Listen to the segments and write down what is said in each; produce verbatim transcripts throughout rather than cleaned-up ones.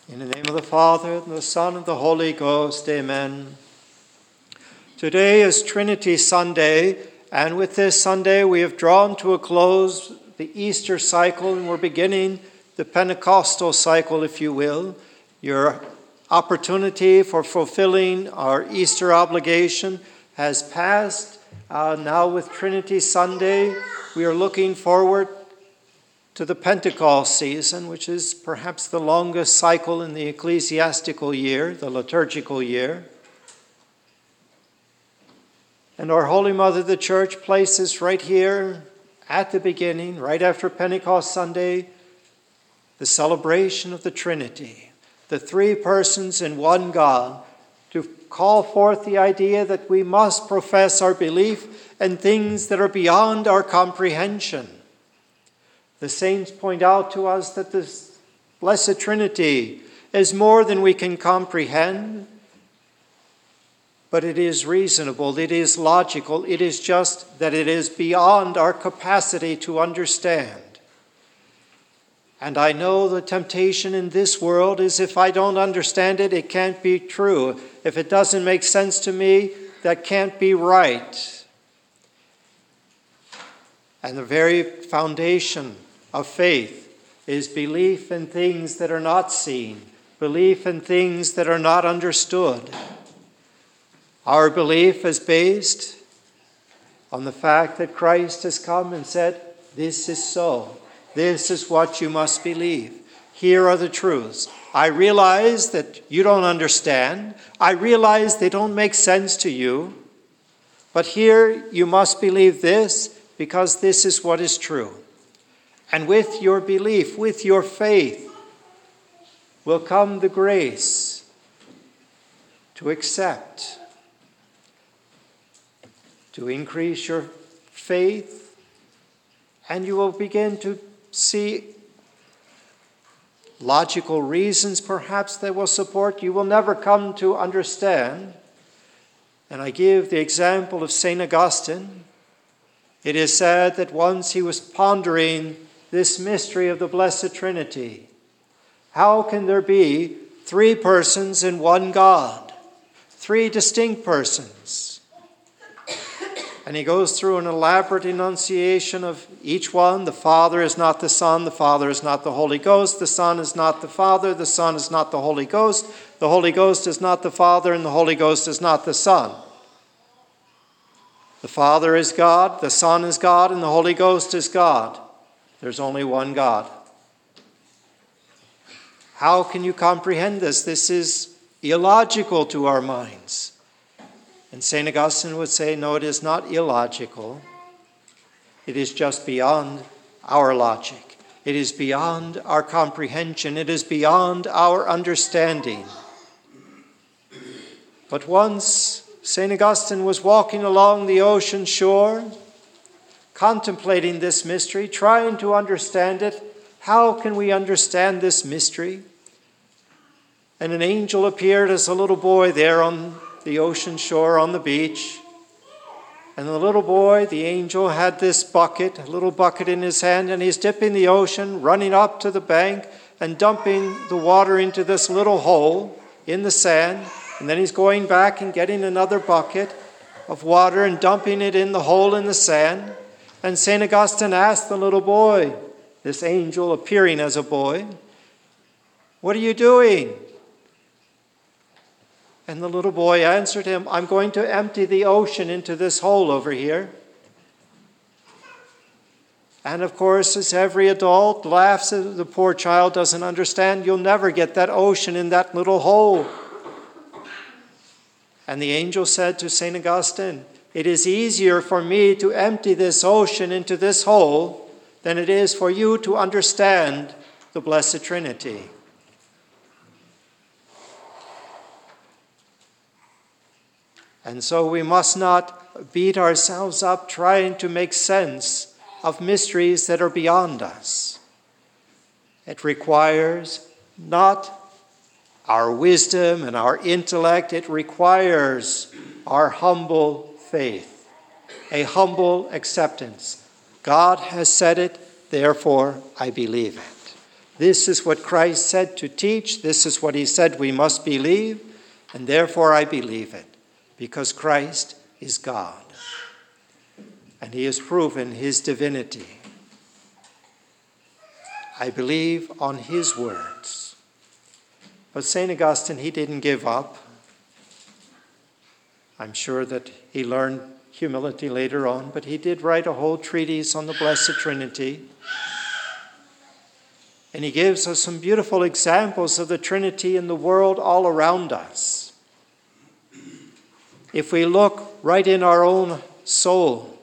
In the name of the Father, and the Son, and the Holy Ghost, amen. Today is Trinity Sunday, and with this Sunday we have drawn to a close the Easter cycle, and we're beginning the Pentecostal cycle, if you will. Your opportunity for fulfilling our Easter obligation has passed. Uh, now with Trinity Sunday, we are looking forward to the Pentecost season, which is perhaps the longest cycle in the ecclesiastical year, the liturgical year. And our Holy Mother, the Church, places right here at the beginning, right after Pentecost Sunday, the celebration of the Trinity, the three persons in one God, to call forth the idea that we must profess our belief in things that are beyond our comprehension. The saints point out to us that this Blessed Trinity is more than we can comprehend, but it is reasonable, it is logical, it is just that it is beyond our capacity to understand. And I know the temptation in this world is if I don't understand it, it can't be true. If it doesn't make sense to me, that can't be right. And the very foundation of faith is belief in things that are not seen, belief in things that are not understood. Our belief is based on the fact that Christ has come and said, this is so. This is what you must believe. Here are the truths. I realize that you don't understand. I realize they don't make sense to you. But here you must believe this because this is what is true. And with your belief, with your faith, will come the grace to accept, to increase your faith, and you will begin to see logical reasons perhaps that will support. You will never come to understand. And I give the example of Saint Augustine. It is said that once he was pondering this mystery of the Blessed Trinity. How can there be three persons in one God? Three distinct persons. And he goes through an elaborate enunciation of each one. The Father is not the Son, the Father is not the Holy Ghost, the Son is not the Father, the Son is not the Holy Ghost, the Holy Ghost is not the Father, and the Holy Ghost is not the Son. The Father is God, the Son is God, and the Holy Ghost is God. There's only one God. How can you comprehend this? This is illogical to our minds. And Saint Augustine would say, no, it is not illogical. It is just beyond our logic. It is beyond our comprehension. It is beyond our understanding. But once Saint Augustine was walking along the ocean shore, contemplating this mystery, trying to understand it. How can we understand this mystery? And an angel appeared as a little boy there on the ocean shore on the beach. And the little boy, the angel, had this bucket, a little bucket in his hand, and he's dipping the ocean, running up to the bank and dumping the water into this little hole in the sand. And then he's going back and getting another bucket of water and dumping it in the hole in the sand. And Saint Augustine asked the little boy, this angel appearing as a boy, what are you doing? And the little boy answered him, I'm going to empty the ocean into this hole over here. And of course, as every adult laughs, the poor child doesn't understand, you'll never get that ocean in that little hole. And the angel said to Saint Augustine, it is easier for me to empty this ocean into this hole than it is for you to understand the Blessed Trinity. And so we must not beat ourselves up trying to make sense of mysteries that are beyond us. It requires not our wisdom and our intellect, it requires our humble faith, a humble acceptance. God has said it, therefore I believe it. This is what Christ said to teach. This is what he said we must believe. And therefore I believe it, because Christ is God. And he has proven his divinity. I believe on his words. But Saint Augustine, he didn't give up. I'm sure that he learned humility later on, but he did write a whole treatise on the Blessed Trinity. And he gives us some beautiful examples of the Trinity in the world all around us. If we look right in our own soul,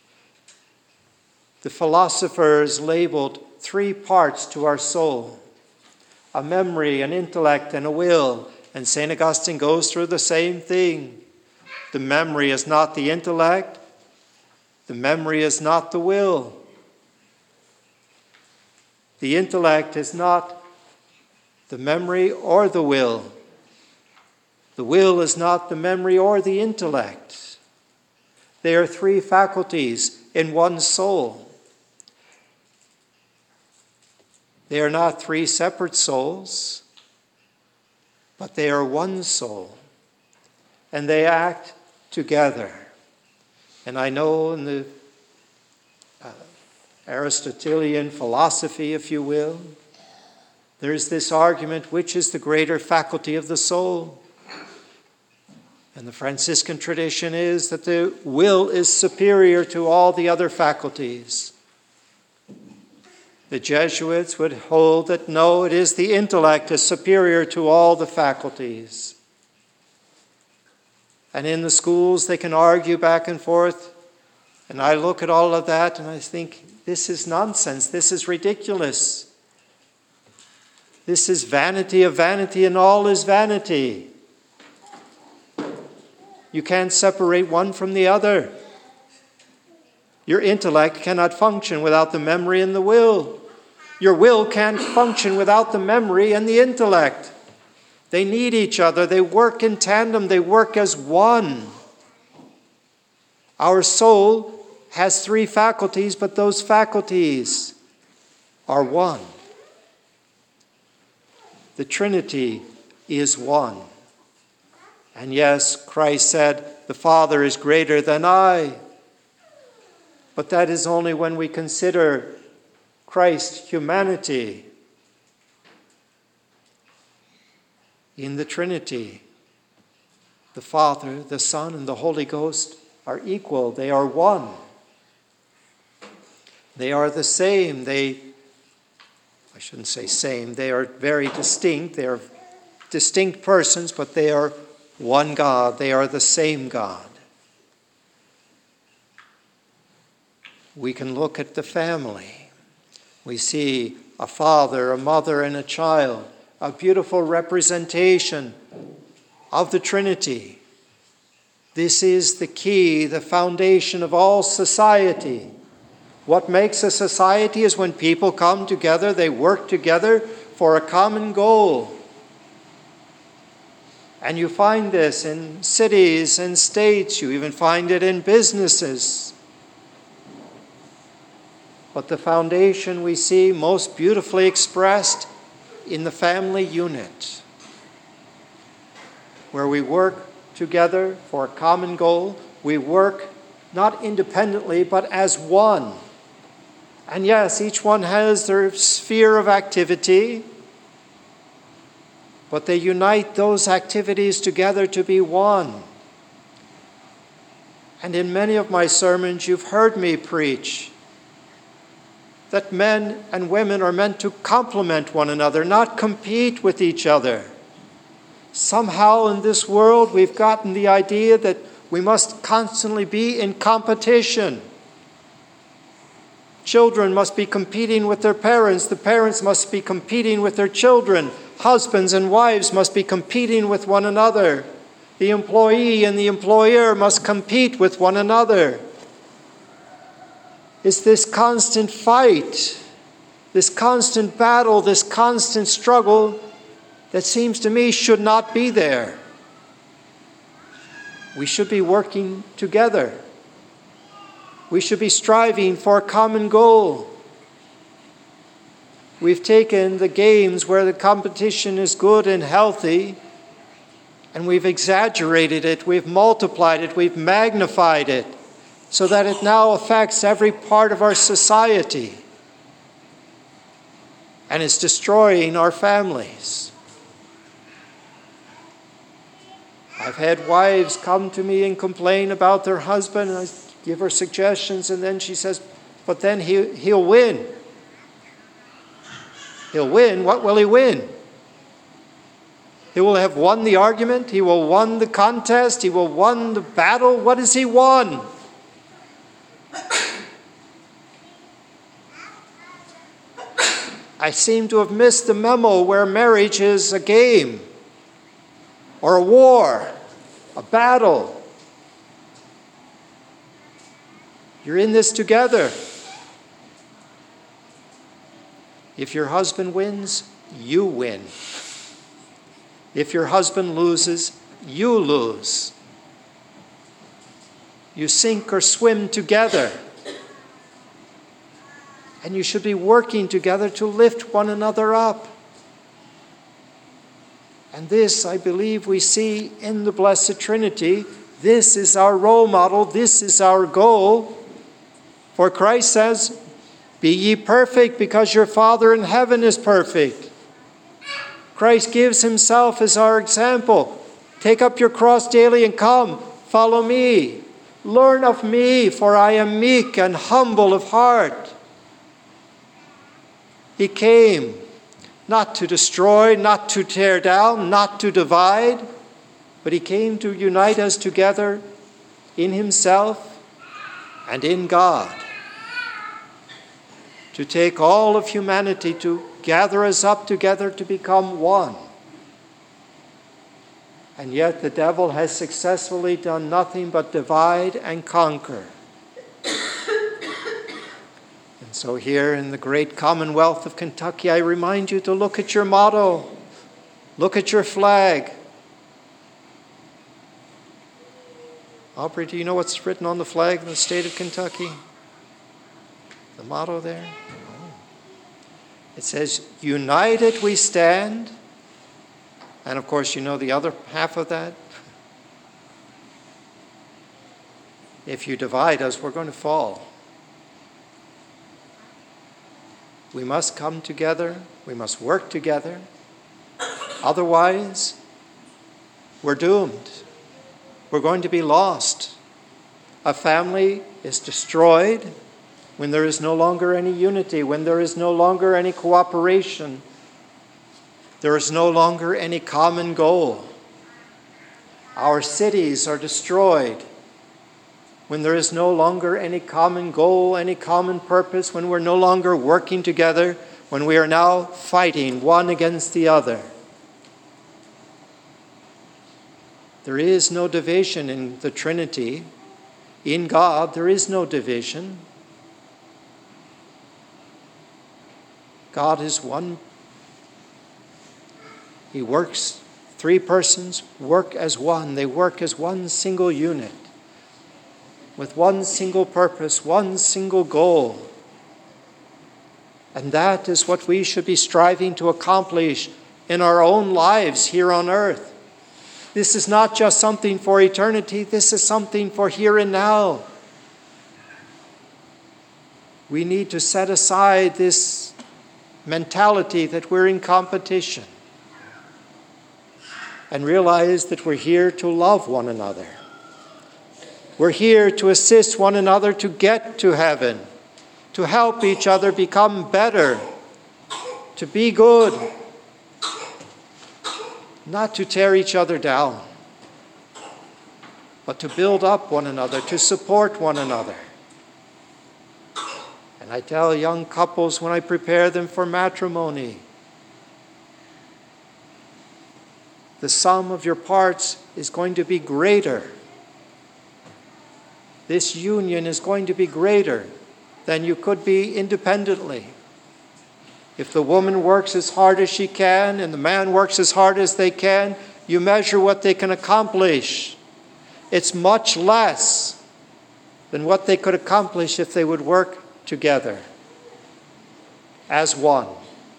the philosophers labeled three parts to our soul: a memory, an intellect, and a will. And Saint Augustine goes through the same thing. The memory is not the intellect. The memory is not the will. The intellect is not the memory or the will. The will is not the memory or the intellect. They are three faculties in one soul. They are not three separate souls, but they are one soul. And they act together. And I know in the uh, Aristotelian philosophy, if you will, there's this argument, which is the greater faculty of the soul? And the Franciscan tradition is that the will is superior to all the other faculties. The Jesuits would hold that no, it is the intellect is superior to all the faculties. And in the schools they can argue back and forth. And I look at all of that and I think, this is nonsense. This is ridiculous. This is vanity of vanity, and all is vanity. You can't separate one from the other. Your intellect cannot function without the memory and the will. Your will can't function without the memory and the intellect. They need each other. They work in tandem. They work as one. Our soul has three faculties, but those faculties are one. The Trinity is one. And yes, Christ said, the Father is greater than I. But that is only when we consider Christ's humanity. In the Trinity, the Father, the Son, and the Holy Ghost are equal. They are one. They are the same. They, I shouldn't say same, they are very distinct. They are distinct persons, but they are one God. They are the same God. We can look at the family. We see a father, a mother, and a child, a beautiful representation of the Trinity. This is the key, the foundation of all society. What makes a society is when people come together, they work together for a common goal. And you find this in cities and states. You even find it in businesses. But the foundation we see most beautifully expressed in the family unit, where we work together for a common goal. We work not independently, but as one. And yes, each one has their sphere of activity, but they unite those activities together to be one. And in many of my sermons, you've heard me preach that men and women are meant to complement one another, not compete with each other. Somehow in this world, we've gotten the idea that we must constantly be in competition. Children must be competing with their parents. The parents must be competing with their children. Husbands and wives must be competing with one another. The employee and the employer must compete with one another. It's this constant fight, this constant battle, this constant struggle that seems to me should not be there. We should be working together. We should be striving for a common goal. We've taken the games where the competition is good and healthy, and we've exaggerated it, we've multiplied it, we've magnified it, so that it now affects every part of our society and is destroying our families. I've had wives come to me and complain about their husband, and I give her suggestions, and then she says, but then he, he'll win. He'll win. What will he win? He will have won the argument. He will have won the contest. He will have won the battle. What has he won? I seem to have missed the memo where marriage is a game or a war, a battle. You're in this together. If your husband wins, you win. If your husband loses, you lose. You sink or swim together. And you should be working together to lift one another up. And this, I believe, we see in the Blessed Trinity. This is our role model. This is our goal. For Christ says, be ye perfect because your Father in heaven is perfect. Christ gives himself as our example. Take up your cross daily and come, follow me. Learn of me, for I am meek and humble of heart. He came not to destroy, not to tear down, not to divide, but he came to unite us together in himself and in God. To take all of humanity, to gather us up together to become one. And yet the devil has successfully done nothing but divide and conquer. And so here in the great Commonwealth of Kentucky, I remind you to look at your motto. Look at your flag. Aubrey, do you know what's written on the flag in the state of Kentucky? The motto there? It says, united we stand. And of course, you know the other half of that. If you divide us, we're going to fall. We must come together. We must work together. Otherwise, we're doomed. We're going to be lost. A family is destroyed when there is no longer any unity, when there is no longer any cooperation. There is no longer any common goal. Our cities are destroyed when there is no longer any common goal, any common purpose, when we're no longer working together, when we are now fighting one against the other. There is no division in the Trinity. In God, there is no division. God is one. He works, three persons work as one. They work as one single unit, with one single purpose, one single goal. And that is what we should be striving to accomplish in our own lives here on earth. This is not just something for eternity. This is something for here and now. We need to set aside this mentality that we're in competition and realize that we're here to love one another. We're here to assist one another to get to heaven, to help each other become better, to be good, not to tear each other down, but to build up one another, to support one another. And I tell young couples when I prepare them for matrimony, the sum of your parts is going to be greater. This union is going to be greater than you could be independently. If the woman works as hard as she can and the man works as hard as they can, you measure what they can accomplish. It's much less than what they could accomplish if they would work together as one.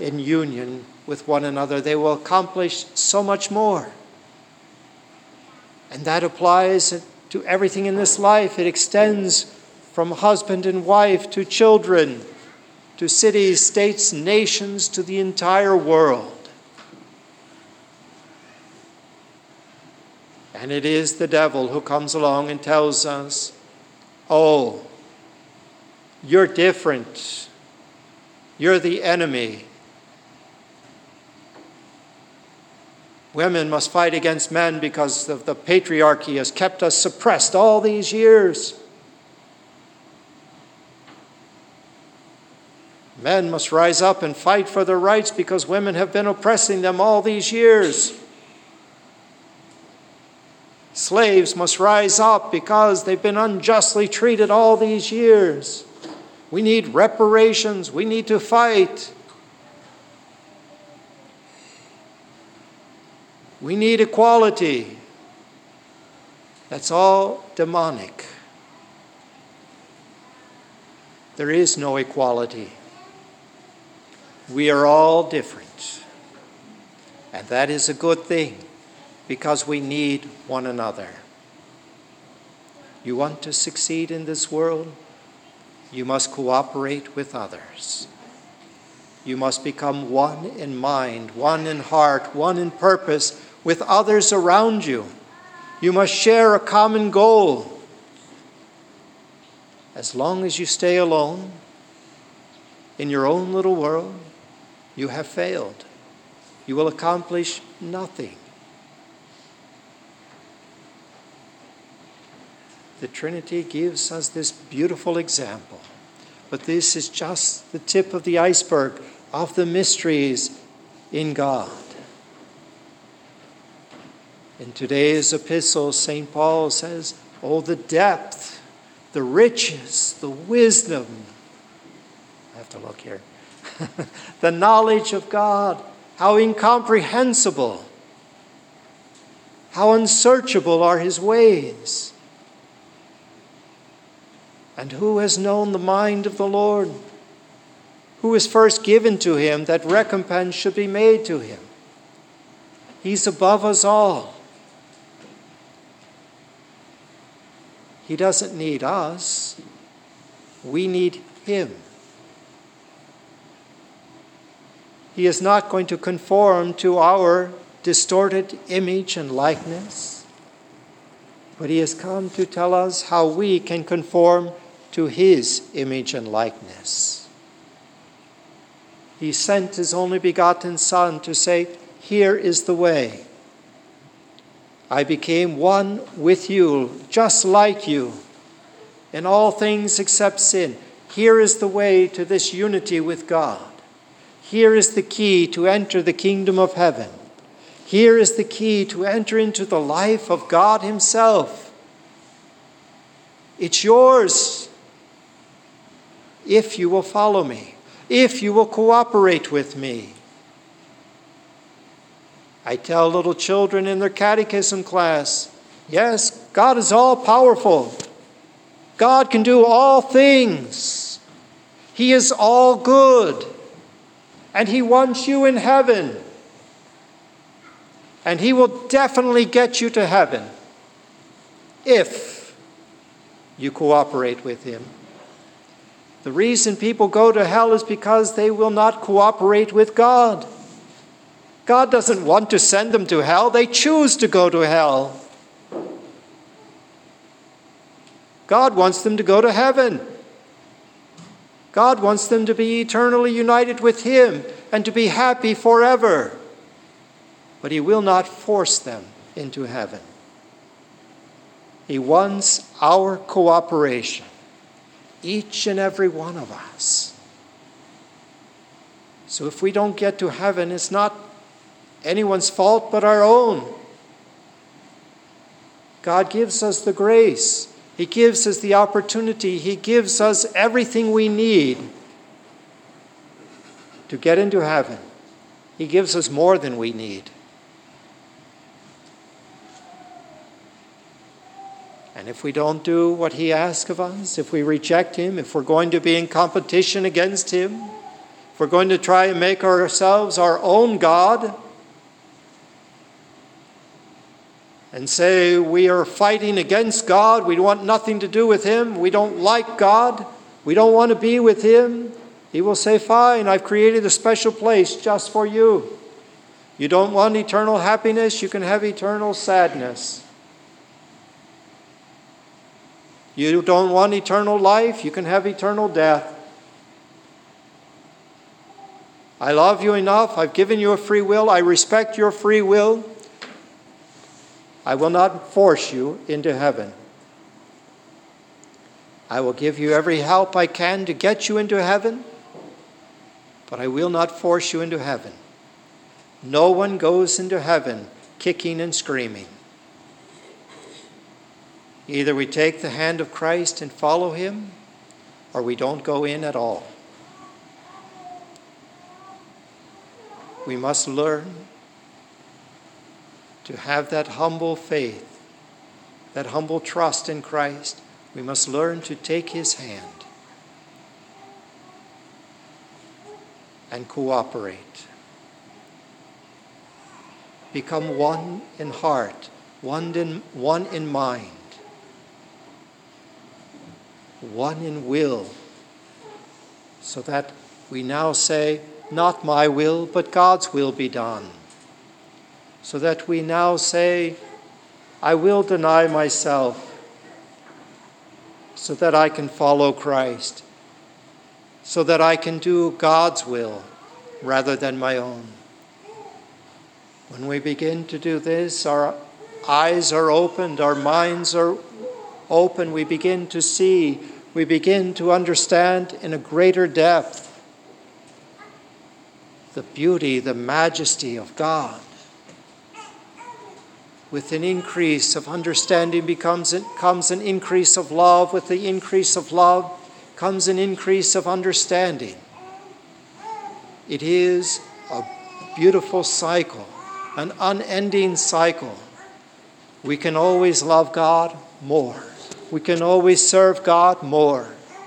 in union with one another, they will accomplish so much more. And that applies to everything in this life. It extends from husband and wife to children, to cities, states, nations, to the entire world. And it is the devil who comes along and tells us, oh, you're different. You're the enemy. Women must fight against men because of the patriarchy has kept us suppressed all these years. Men must rise up and fight for their rights because women have been oppressing them all these years. Slaves must rise up because they've been unjustly treated all these years. We need reparations. We need to fight. We need equality. That's all demonic. There is no equality. We are all different. And that is a good thing because we need one another. You want to succeed in this world? You must cooperate with others. You must become one in mind, one in heart, one in purpose with others around you. You must share a common goal. As long as you stay alone in your own little world, you have failed. You will accomplish nothing. The Trinity gives us this beautiful example. But this is just the tip of the iceberg of the mysteries in God. In today's epistle, Saint Paul says, oh, the depth, the riches, the wisdom. I have to look here. The knowledge of God, how incomprehensible, how unsearchable are his ways. And who has known the mind of the Lord? Who is first given to him that recompense should be made to him? He's above us all. He doesn't need us. We need him. He is not going to conform to our distorted image and likeness, but he has come to tell us how we can conform to his image and likeness. He sent his only begotten Son to say, here is the way. I became one with you, just like you, in all things except sin. Here is the way to this unity with God. Here is the key to enter the kingdom of heaven. Here is the key to enter into the life of God himself. It's yours if you will follow me, if you will cooperate with me. I tell little children in their catechism class, yes, God is all powerful. God can do all things. He is all good. And he wants you in heaven. And he will definitely get you to heaven if you cooperate with him. The reason people go to hell is because they will not cooperate with God. God doesn't want to send them to hell. They choose to go to hell. God wants them to go to heaven. God wants them to be eternally united with him and to be happy forever. But he will not force them into heaven. He wants our cooperation, each and every one of us. So if we don't get to heaven, it's not anyone's fault but our own. God gives us the grace. He gives us the opportunity. He gives us everything we need to get into heaven. He gives us more than we need. And if we don't do what he asks of us, if we reject him, if we're going to be in competition against him, if we're going to try and make ourselves our own God and say we are fighting against God, we want nothing to do with him, we don't like God, we don't want to be with him, he will say, fine, I've created a special place just for you. You don't want eternal happiness, you can have eternal sadness. You don't want eternal life, you can have eternal death. I love you enough, I've given you a free will, I respect your free will. I will not force you into heaven. I will give you every help I can to get you into heaven, but I will not force you into heaven. No one goes into heaven kicking and screaming. Either we take the hand of Christ and follow him, or we don't go in at all. We must learn to have that humble faith, that humble trust in Christ. We must learn to take his hand and cooperate. Become one in heart, one in, one in mind, one in will, so that we now say, not my will, but God's will be done. So that we now say, I will deny myself so that I can follow Christ, so that I can do God's will rather than my own. When we begin to do this, our eyes are opened, our minds are open, we begin to see, we begin to understand in a greater depth the beauty, the majesty of God. With an increase of understanding becomes comes an increase of love. With the increase of love comes an increase of understanding. It is a beautiful cycle, an unending cycle. We can always love God more. We can always serve God more.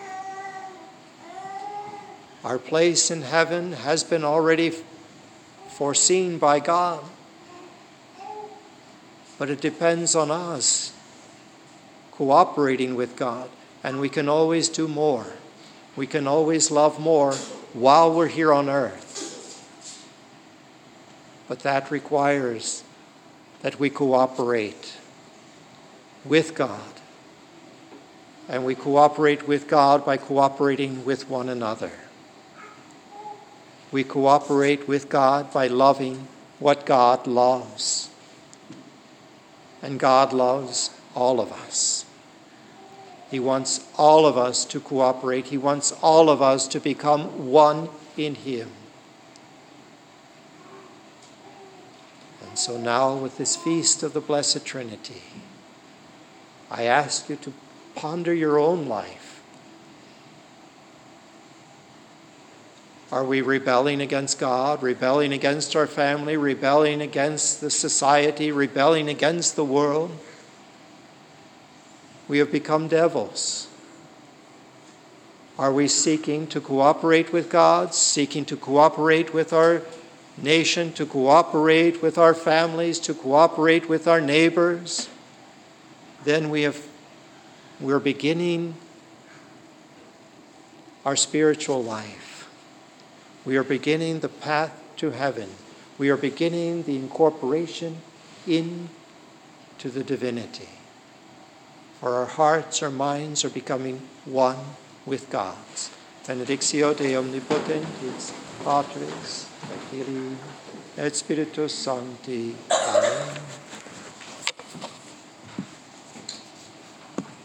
Our place in heaven has been already foreseen by God. But it depends on us cooperating with God. And we can always do more. We can always love more while we're here on earth. But that requires that we cooperate with God. And we cooperate with God by cooperating with one another. We cooperate with God by loving what God loves. And God loves all of us. He wants all of us to cooperate. He wants all of us to become one in him. And so now, with this feast of the Blessed Trinity, I ask you to ponder your own life. Are we rebelling against God, rebelling against our family, rebelling against the society, rebelling against the world? We have become devils. Are we seeking to cooperate with God, seeking to cooperate with our nation, to cooperate with our families, to cooperate with our neighbors? Then we have, we're beginning our spiritual life. We are beginning the path to heaven. We are beginning the incorporation into the divinity. For our hearts, our minds are becoming one with God's. Benedictio Dei Omnipotentis, Patris, et Filii, et Spiritus Sancti. Amen.